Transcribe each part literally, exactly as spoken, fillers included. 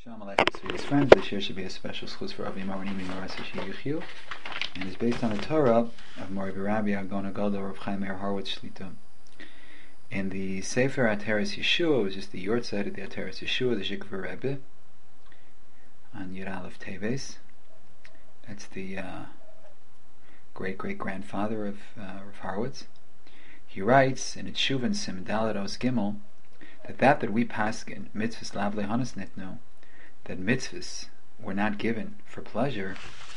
Shalom Aleichem, sweetest friends. This year should be a special schus for Avi Marani Mimarasashi Yuchiu, and is based on the Torah of Mori Barabi Agona Gadol Rav Chaim Meir Horowitz Shlita. In the Sefer Ateres Yeshua, it was just the Yortzeit of the Ateres Yeshua, the Zikvar Rebbe, on Yud Aleph Teves. That's the uh, great great grandfather of uh, Rav Horowitz. He writes in Tshuvan Sim Dalet Os Gimel that that that we paskin mitzvahs lav lehanas nitnu, that mitzvahs were not given for pleasure,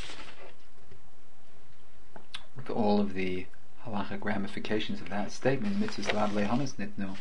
with all of the halachic ramifications of that statement, mitzvahs lav lehanas nitnu,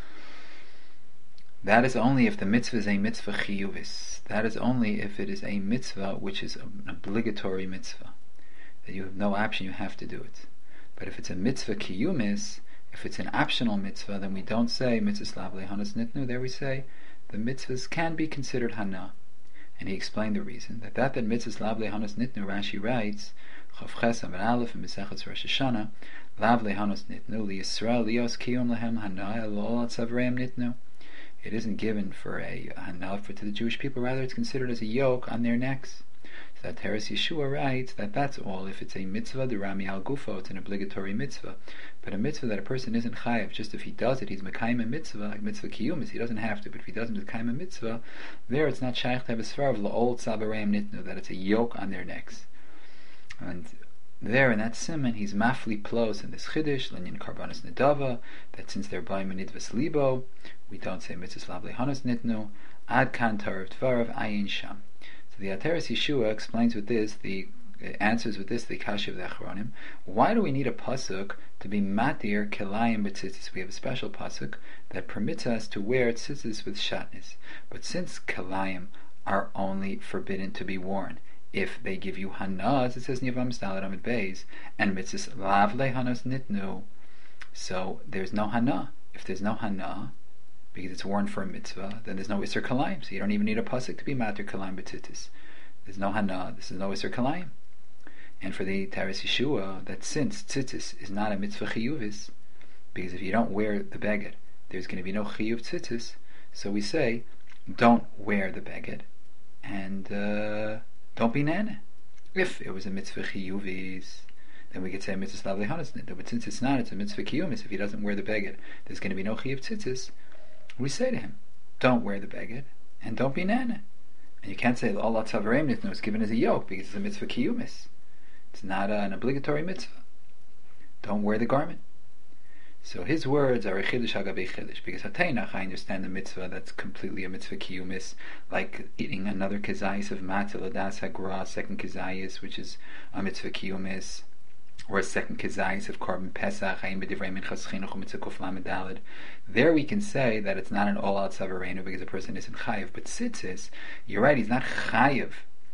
that is only if the mitzvah is a mitzvah chiyuvis. That is only if it is a mitzvah which is an obligatory mitzvah, that you have no option, you have to do it. But if it's a mitzvah kiyumis, if it's an optional mitzvah, then we don't say mitzvahs lav lehanas nitnu. There we say the mitzvahs can be considered hana. And he explained the reason that that that mitzvahs lav lehanas nitnu, Rashi writes Chav Ches Amud Aleph in Mesechus Rosh Hashanah, lav lehanas nitnu li Yisrael lios kiyum lehem hana el ol atzavrayim nitnu. It isn't given for a hana for to the Jewish people, rather it's considered as a yoke on their necks. So that Teres Yeshua writes that that's all if it's a mitzvah the Rami al Gufo, it's an obligatory mitzvah. But a mitzvah that a person isn't chayav, just if he does it, he's mekayim a mitzvah, like mitzvah kiyumis, he doesn't have to, but if he doesn't mekayim a mitzvah, there it's not shaykh to have a svar of la'ol tzabarayim nitnu, that it's a yoke on their necks. And there in that siman, he's mafli plos in this chiddush, linyan karbanis nedava, that since they're buying menidvas libo, we don't say mitzvahs lav lehanas nitnu, ad kan tarav tvarav ayin sham. So the Ateres Yeshua explains with this, the uh, answers with this, the Kashi of the Achronim. Why do we need a pasuk to be matir kelayim b'tzitzis? We have a special pasuk that permits us to wear tzitzis with shatnez. But since kelayim are only forbidden to be worn if they give you hana, as it says in Yavam Sdalet Amid Beis, and mitzvahs lav lehanas nitnu, so there's no hana. If there's no hana, because it's worn for a mitzvah, then there's no Isser Kalayim. So you don't even need a pasuk to be Matir Kalayim B'tzitzis. There's no Hana, this is no Isser Kalayim. And for the Teres Yeshua, that since Tzitzis is not a mitzvah chiyuvis, because if you don't wear the beged, there's going to be no chiyuv Tzitzis, so we say, don't wear the beged, and uh, don't be nana. If it was a mitzvah chiyuvis, then we could say mitzvah lav lehanas nitnu. But since it's not, it's a mitzvah kiyumis. If he doesn't wear the beged, there's going to be no chiyuv Tzitzis. We say to him, don't wear the beged, and don't be nana. And you can't say all tzavarim nitnu is given as a yoke, because it's a mitzvah kiyumis. It's not a, an obligatory mitzvah. Don't wear the garment. So his words are a chiddush agabe chiddush, because hateinach, I understand the mitzvah that's completely a mitzvah kiyumis, like eating another kezayis of matzah ladas hagra, second kezayis, which is a mitzvah kiyumis, or a second kezayis of korban pesach, hayim b'divrei minchas chinuch mitzvah kuf lamed daled. There we can say that it's not an all-out savarenu because a person isn't chayiv. But tzitzis, you're right, he's not chayiv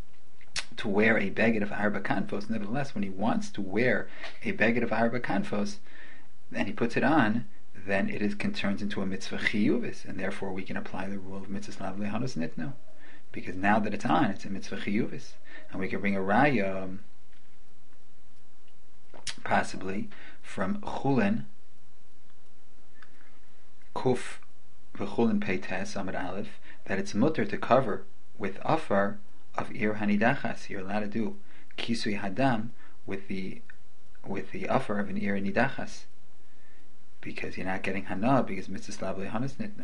to wear a beged of arba kanfos. Nevertheless, when he wants to wear a beged of arba kanfos, and he puts it on, then it is turns into a mitzvah chiyuvis, and therefore we can apply the rule of mitzvah lav lehanas nitnu, because now that it's on, it's a mitzvah chiyuvis, and we can bring a raya, um, possibly from Chulin Kuf v'Chulin Peites Amud Aleph, that it's mutter to cover with afar of ir hanidachas. You're allowed to do kisui hadam with the with the afar of an ir nidachas, because you're not getting hana, because mitzvah lav lehanas nitnu.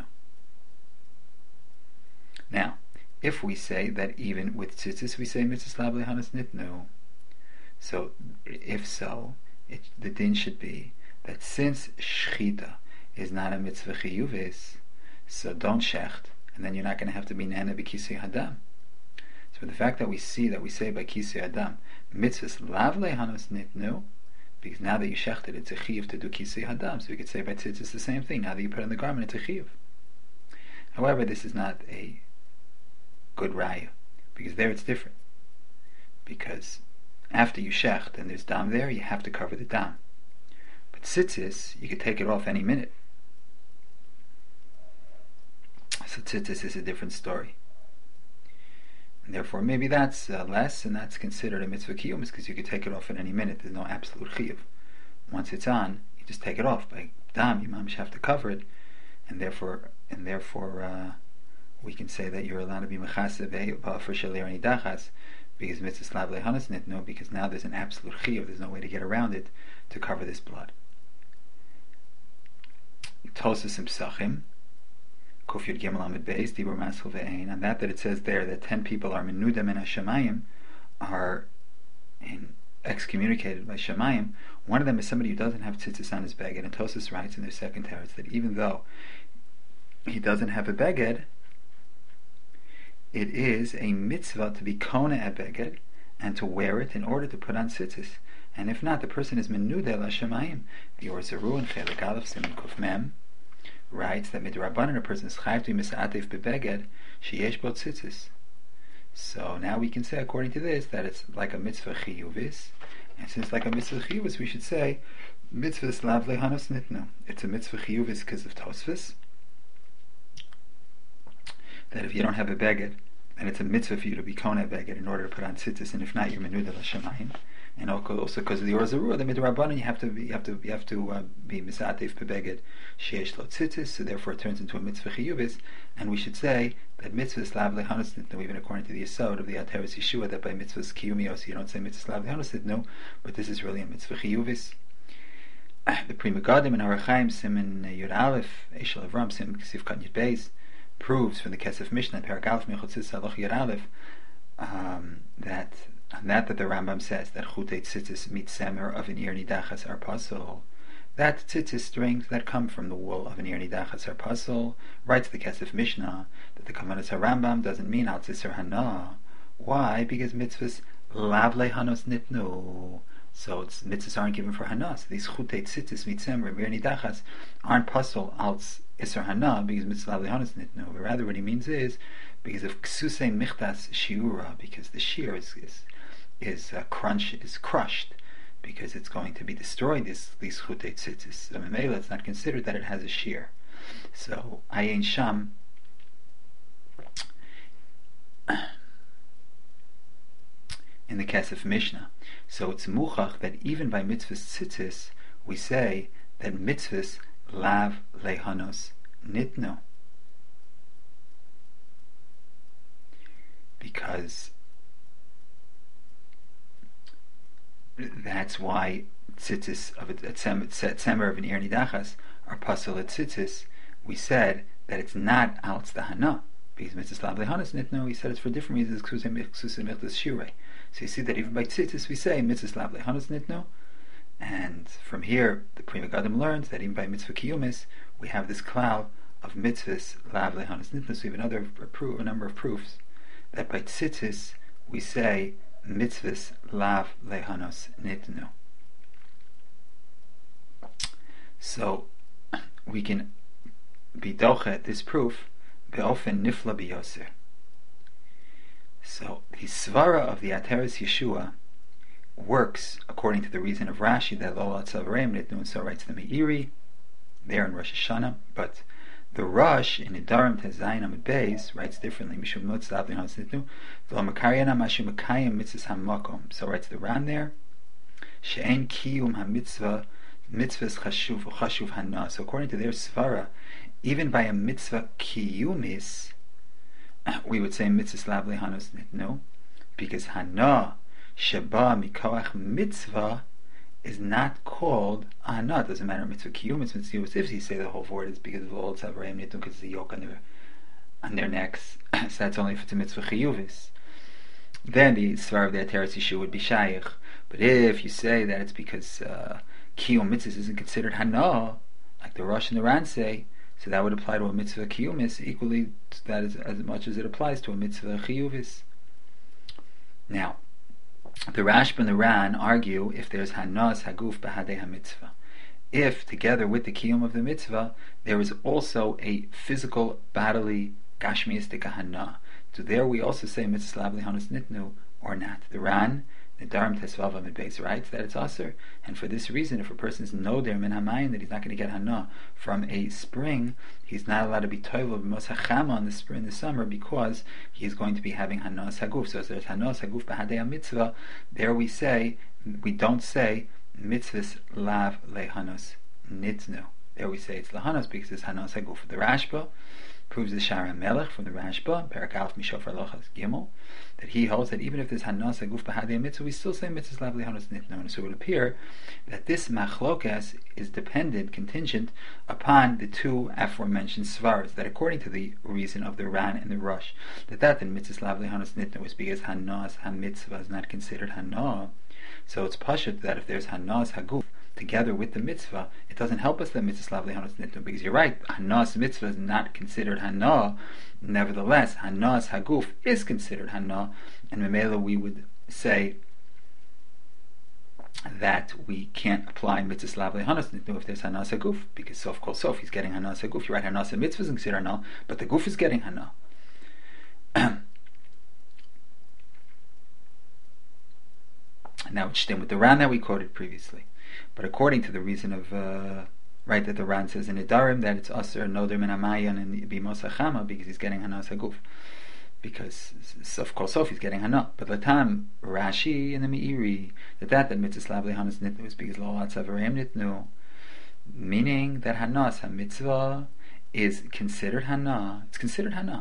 Now, if we say that even with tzitzis we say mitzvah lav lehanas nitnu, so if so, it, the din should be that since shchita is not a mitzvah chiyuvis, so don't shecht, and then you're not going to have to be nana b'kisei hadam. So the fact that we see that we say by kisei hadam mitzvahs lav lehanas nitnu, because now that you shechted, it's a chiyuv to do kisei hadam. So we could say by tzitz it's the same thing. Now that you put on the garment, it's a chiyuv. However, this is not a good raya, because there it's different. Because after you shecht and there's dam there, you have to cover the dam. But tzitzis, you could take it off any minute. So tzitzis is a different story. And therefore maybe that's uh, less, and that's considered a mitzvah kiyumis, because you could take it off at any minute. There's no absolute chiyuv. Once it's on, you just take it off. By dam, you mamish have to cover it, and therefore, and therefore, uh, we can say that you're allowed to be mechase for shalir nidachas because mitzvah slav lehanas nitnu, because now there's an absolute chiyuv, there's no way to get around it to cover this blood. Tosus Psachim, Kuf Yud Gimel Amid Beis, Dibur Masul Ve'ein, and that that it says there that ten people are menudem in Hashemayim, are in, excommunicated by Shemayim. One of them is somebody who doesn't have tzitzis on his beged, and Tosus writes in their second teretz that even though he doesn't have a beged, it is a mitzvah to be kona a beged and to wear it in order to put on tzitzis. And if not, the person is menudel Hashemayim. The Or Zaru and Chelik Aleph Siman Kuf Mem writes that midrabanan a person is chayv to be misatev bebeged sheyesh bo tzitzis. So now we can say, according to this, that it's like a mitzvah chiyuvis, and since like a mitzvah chiyuvis, we should say mitzvah slav lehanos nitnu. It's a mitzvah chiyuvis because of Tosfos, that if you don't have a beged, then it's a mitzvah for you to be kona beged in order to put on tzitzis, and if not, you're menudel Hashemayim. And also because of the Or Zaru, the midrabanan, you have to be, you have to, you have to uh, be misatev bebeged sheyesh lo tzitzis. So therefore, it turns into a mitzvah chiyuvis, and we should say that mitzvah slav lehanos nitnu, even according to the Yesod of the Ateres Yeshua, that by mitzvahs kiyumios you don't say mitzvah slav lehanos nitnu, but this is really a mitzvah chiyuvis. The Pri Megadim and Arachaim Siman Yud Aleph Eshel Avram Sim Ksif Kan Yud Beis proves from the Kesef Mishnah Perak Aleph Mechotzis Haloch Yud Aleph um, that. And that that the Rambam says that chutei tzitzis mitzemer of an ir nidachas are puzzle, that tzitzis strings that come from the wool of an ir nidachas are puzzle, writes the Kesef Mishnah that the Kavanas HaRambam doesn't mean al tzisar hana. Why? Because mitzvahs lav lehanos nitnu. So it's, mitzvahs aren't given for hana. So these chutei tzitzis mitzemer of ir nidachas aren't puzzle al isar hana because mitzvah lav lehanos nitnu. But rather what he means is because of ksusei michtas shiura, because the shear is, is is uh, crunch is crushed because it's going to be destroyed. This these chutei tzitzis. So Memela, it's not considered that it has a shear. So ayin sham in the Kesef Mishnah. So it's muchach that even by mitzvahs tzitzis we say that mitzvahs lav lehanos nitno, because that's why tzitzis of a tzemer of an ir nidachas are pasal at tzitzis. We said that it's not al tztahana because mitzvah slav lehanos nitno. We said it's for different reasons. Ksusim michtas shirei. So you see that even by tzitzis we say mitzvah slav lehanos nitno, and from here the Pri Megadim learns that even by mitzvah kiyumis we have this cloud of mitzvahs lav lehanos nitno. So we have another a number of proofs that by tzitzis we say mitzvahs lav lehanos nitnu. So we can be doche this proof beofen nifla biyoser. So the svara of the Ateres Yeshua works according to the reason of Rashi that lo latzavrem nitnu, and so writes the Meiri there in Rosh Hashanah, but the Rosh in Nedarim Tezayin Amud Beis writes differently. Mishum Notzav Lehanos Nitnu V'lo Makariyana Mashu Makayim Mitzvahs HaMakom. So writes the Ran there. She'en Kiyum HaMitzvah Mitzvahs Chashuv Chashuv Hana. So according to their svara, even by a mitzvah kiyumis, we would say Mitzvahs Lav Lehanos Nitnu, because Hana Sheba Mikoach Mitzvah is not called Hana. It doesn't matter mitzvah kiyum, it's mitzvah kiyum. If you say the whole word is because of all tzavarayim nitnu, because it's a yoke on their, on their necks, so that's only if it's a mitzvah chiyuvis. Then the svar of the Ateres Yeshua would be shaykh. But if you say that it's because uh, kiyum mitzvahs isn't considered Hana, like the Rosh and the Ran say, so that would apply to a mitzvah kiyumis equally to that as, as much as it applies to a mitzvah chiyuvis. Now, the Rashba and the Ran argue if there's Hanas Haguf Bahadei HaMitzvah, if together with the Kiyum of the Mitzvah there is also a physical, bodily, Gashmiistic Hana. So there we also say Mitzvah Slav Lehanos Nitnu or not. The Ran, the Darim Tesvav Amid Beis writes that it's Aser, and for this reason, if a person is Noder Min Hamayim that he's not going to get Hana from a spring, he's not allowed to be Toivel B'mos HaChama in the spring, in the summer, because he is going to be having Hanas Haguf. So as there's Hanas Haguf B'Hadei HaMitzvah, there we say, we don't say Mitzvahs Lav Lehanos Nitnu. There we say it's Lehanos because it's Hanas Haguf. The Rashba proves the Shara Melech from the Rashba, Perak Aleph Mishofar Lochas Gimel, that he holds that even if there's Hanas Haguf B'Hadei Mitzvah, we still say Mitzvahs Lav Lehanos Nitnu. And so it would appear that this Machlokas is dependent, contingent upon the two aforementioned Svaras, that according to the reason of the Ran and the Rush, that that in Mitzvahs Lav Lehanos Nitnu is because Hanas HaMitzvah is not considered Hana. So it's Pashut that if there's Hanas Haguf together with the mitzvah, it doesn't help us that mitzvah slav lehanos nitnu, because you're right, Hanas mitzvah is not considered Hana. Nevertheless, Hanas Haguf is considered Hana, and Memela we would say that we can't apply mitzvah slav lehanos nitnu if there's Hanas Haguf, because sof kol sof he's getting Hanas Haguf. You're right, Hanas mitzvah is considered Hana, but the Guf is getting Hana. Now it's stem with the Ran that we quoted previously. But according to the reason of uh, right that the Ran says in Idarim that it's Aser Noder Min Hamayan and Bimosa Chama because he's getting Hanas Haguf, because of course Sof he's getting Hana. But Latam Rashi and the Meiri that that that Mitzvah Slav Lehanos Nitnu is because Lo Atzavarem Nitnu, meaning that Hanas HaMitzvah is considered Hana. It's considered Hana.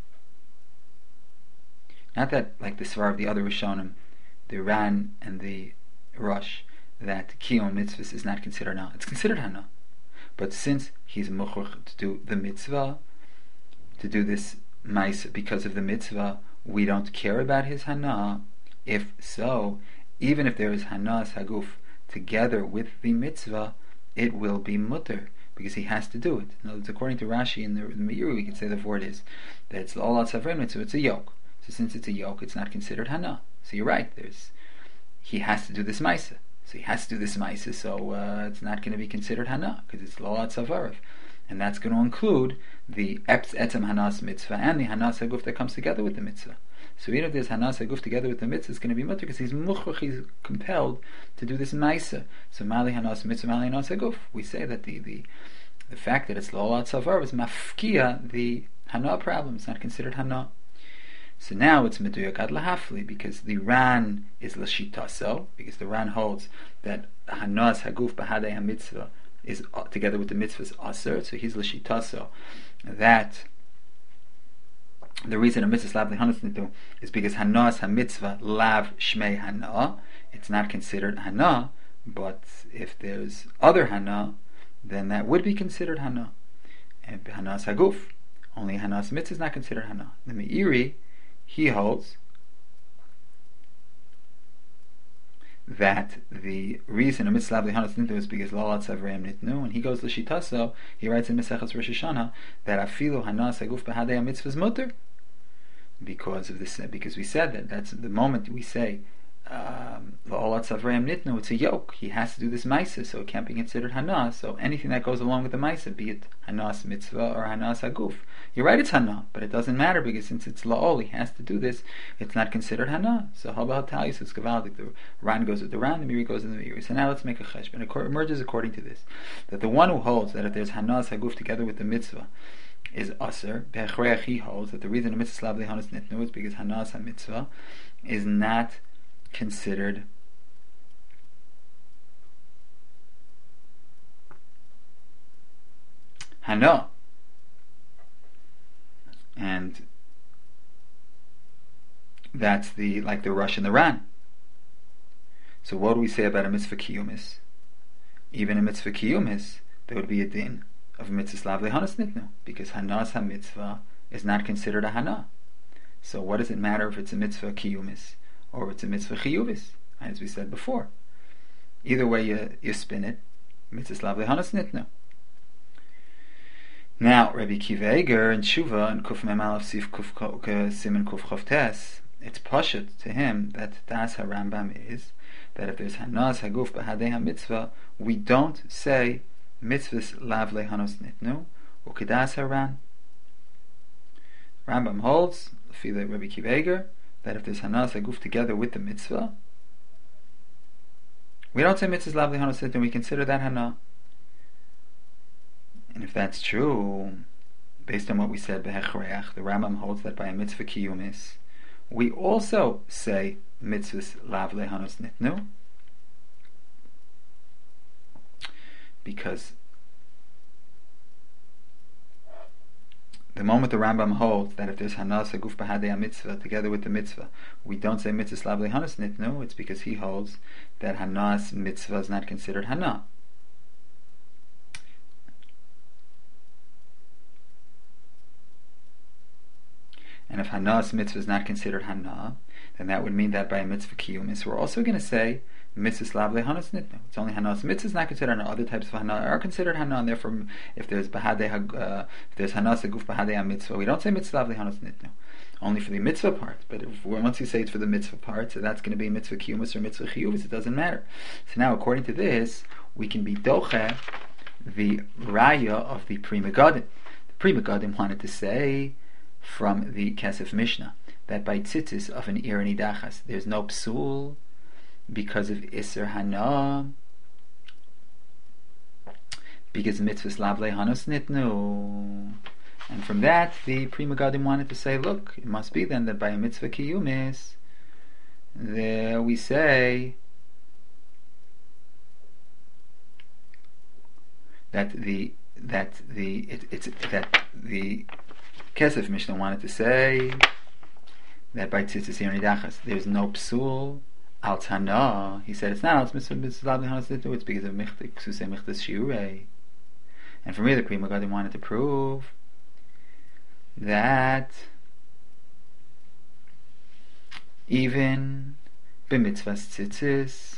Not that like the Svar of the other Rishonim, the Ran and the Rush, that Kiyom Mitzvahs is not considered Hana. It's considered Hana. But since he's Muchach to do the Mitzvah, to do this Mais because of the Mitzvah, we don't care about his Hana. If so, even if there is Hanas Haguf together with the Mitzvah, it will be Mutter, because he has to do it. In other words, according to Rashi and the, the Meiri, we could say the word is that it's L'Olat Savren Mitzvah, it's a yoke. So since it's a yoke, it's not considered Hana. So you're right, there's he has to do this Maisa. So he has to do this Maisa, so uh, it's not going to be considered Hana, because it's Lo Atzavarav. And that's going to include the Etzem Hanas Mitzvah and the Hanas Haguf that comes together with the Mitzvah. So even if there's Hanas Haguf together with the Mitzvah, it's going to be Mutter, because he's Muchach, he's compelled to do this Maisa. So Mali Hanas Mitzvah, Mali Hanas Haguf. We say that the, the, the fact that it's Lo Atzavarav is Mafkia, the Hana problem. It's not considered Hana. So now it's Meduyak Ad Lahafli, because the Ran is Lashitaso, because the Ran holds that Hanas Haguf B'Hadei HaMitzvah is uh, together with the mitzvahs Aser, so he's Lashitaso, that the reason a mitzvah Lav Lehanos Nitnu is because Hanas HaMitzvah Lav Shmei Hana, it's not considered Hana, but if there's other Hana, then that would be considered Hana. And Hanas Haguf, only Hanas Mitzvah is not considered Hana. The Meiri, he holds that the reason a mitzvah lehanos nitnu is because lo atzavrem nitnu, and he goes l'shitaso. He writes in Maseches Rosh Hashanah that afilu hanas haguf b'hadei mitzvah is mutter, because of this. Because we said that that's the moment we say um, lo atzavrem nitnu, it's a yoke. He has to do this ma'isa, so it can't be considered hanas. So anything that goes along with the ma'isa, be it hanas mitzvah or hanas haguf, you're right, it's hana, but it doesn't matter, because since it's la'ol, he has to do this, it's not considered hana. So how about Talis? It's gavaldik. The Ran goes with the Ran, the Meiri goes with the Meiri. So now let's make a cheshbon. It emerges according to this, that the one who holds that if there's hanas haguf together with the mitzvah is aser, be'echreach he holds that the reason a mitzvah slav lehanos nitnu is because hanas ha-mitzvah is not considered hana. And that's the like the Rush and the Ran. So what do we say about a mitzvah kiyumis? Even a mitzvah kiyumis, there would be a din of a mitzvah slav lehanos nitnu, because hanas ha-mitzvah is not considered a hana. So what does it matter if it's a mitzvah kiyumis or if it's a mitzvah chiyuvis? As we said before, either way you, you spin it, mitzvah slav lehanos nitnu. Now, Rabbi Kiva Eger and Tshuva and Kuf Mem Aleph Sif Kuf Siman Kuf Chav Tes, it's pashut to him that Das HaRambam is that if there's Hanas Haguf B'Hadei HaMitzvah, we don't say Mitzvahs Lav Lehanos Nitnu Ukedas HaRan. Rambam holds, Fila Rabbi Kiva Eger, that if there's Hanas Haguf together with the mitzvah, we don't say Mitzvahs Lav Lehanos Nitnu, we consider that Hana. And if that's true, based on what we said, Behechreach, the Rambam holds that by a mitzvah kiyumis, we also say mitzvahs lav lehanos nitnu, because the moment the Rambam holds that if there's Hanas Aguf Bahadei mitzvah together with the mitzvah, we don't say mitzvah slav lehanas nitnu, it's because he holds that Hanas mitzvah is not considered Hana. And if Hanas mitzvah is not considered Hana, then that would mean that by a mitzvah kiyumis, we're also going to say mitzvah slav lehanas nitnu. It's only Hanas mitzvah is not considered Hana. Other types of Hana are considered Hana, and therefore, if there's bahadei, uh, if there's Hanas aguf bahadei mitzvah, we don't say mitzvah slav lehanas nitnu. Only for the mitzvah part. But if, once you say it's for the mitzvah part, so that's going to be mitzvah kiyumis or mitzvah chiyuvis. It doesn't matter. So now, according to this, we can be doche the raya of the Pri Megadim. The Pri Megadim wanted to say from the Kesef Mishnah that by tzitzis of an ir nidachas there's no psul because of iser hana, because mitzvahs lav lehanos nitnu. And from that the Pri Megadim wanted to say, look, it must be then that by a mitzvah kiyumis there we say that the that the it, it's that the Kesef Mishnah wanted to say that by tzitzis ir nidachas there's no psul al tana. He said it's not al mitzvah mitzvah lav lehanos nitnu, it's because of michtik susei michtas shiurei. And from here the Pri Megadim wanted to prove that even b'mitzvahs tzitzis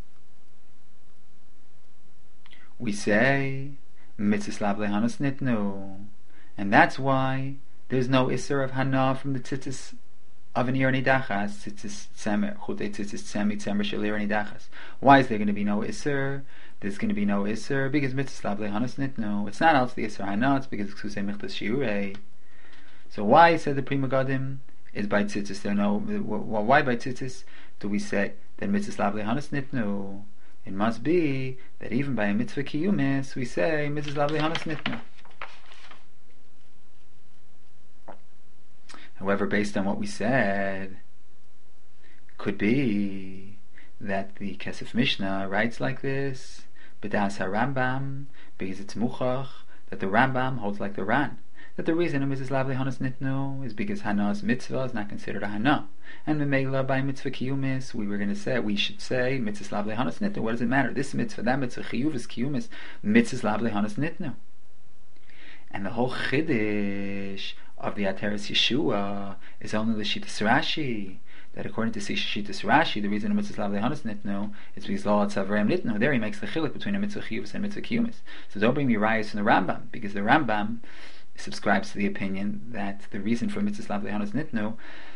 we say mitzvah lav lehanos nitnu, and that's why there's no isser of hana from the tzitzis of an ir nidachas, tzitzis tzemer chutei tzitzis tzemi tzemer shel ir nidachas. Why is there going to be no isser? There's going to be no isser because mitzvah lav lehanos nitnu. It's not else the isser hana, it's because ksusei michtas shiurei. So why, said the Pri Megadim, is by tzitzis there no? Well, why by tzitzis do we say that mitzvah lav lehanos nitnu? It must be that even by a mitzvah kiyumis we say mitzvah lav lehanos nitnu. However, based on what we said, could be that the Kesef Mishnah writes like this, B'das HaRambam, because it's muchach that the Rambam holds like the Ran, that the reason a mitzvah lav lehanos nitnu is because Hana's mitzvah is not considered a Hana, and Memela by mitzvah kiyumis we were going to say we should say mitzvah lav lehanos nitnu. What does it matter? This mitzvah, that mitzvah, chiyuvis, kiyumis, mitzvah lav lehanos nitnu. And the whole chiddush of the Ateres Yeshua is only the Shittas Rashi, that according to Shittas Rashi, the reason a mitzvah lav lehanos nitnu is because lo tzavreim nitnu. There he makes the chiluk between a mitzvah chiyuvis and a mitzvah kiyumis. So don't bring me rayos from the Rambam, because the Rambam subscribes to the opinion that the reason for mitzvah lav lehanos nitnu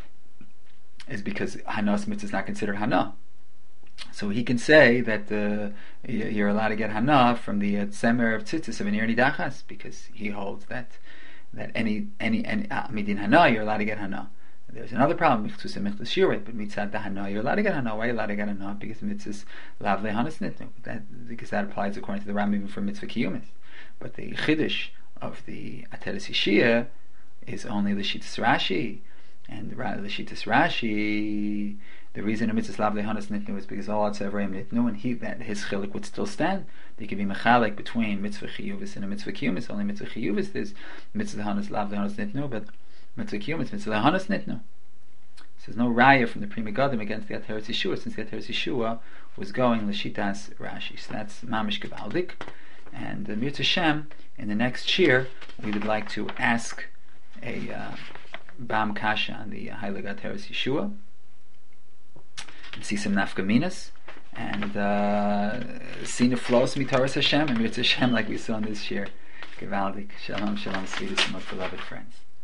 is because Hanas mitzvah is not considered Hana. So he can say that uh, you're allowed to get Hana from the uh, Tzemer of Tzitzis of an ir nidachas, because he holds that that any any any uh, midin Hana you're allowed to get Hana. There's another problem, but mitzad the Hana you're allowed to get Hana. Why are you allowed to get Hana? Because mitzvahs lav lehanos nitnu. That because that applies according to the Rambam even for mitzvah kiyumis. But the chiddush of the Ateres Yeshua is only the Shittas Rashi, and the Shittas Rashi, the reason a mitzvah lav lehanos nitnu is because all tzavreim nitnu, and he that his chiluk would still stand. There could be mechalik between mitzvah chiyuvis and a mitzvah kiyumis. Only mitzvah chiyuvis there's mitzvah hanas lav lehanos nitnu, but mitzvah kiyumis mitzvah lehanos nitnu. So there's no raya from the Pri Megadim against the Ateres Yeshua, since the Ateres Yeshua was going l'shitas Rashi. So that's mamish gevaldik. And uh, Mirza Shem, in the next shir, we would like to ask a uh, Bam Kasha on the uh, Heilig Ateres Yeshua, and see some nafkaminas, and uh, see the flows mitaras Hashem, and Mirza Hashem, like we saw in this shir. Gevaldik. Shalom, shalom, sweetest and most beloved friends.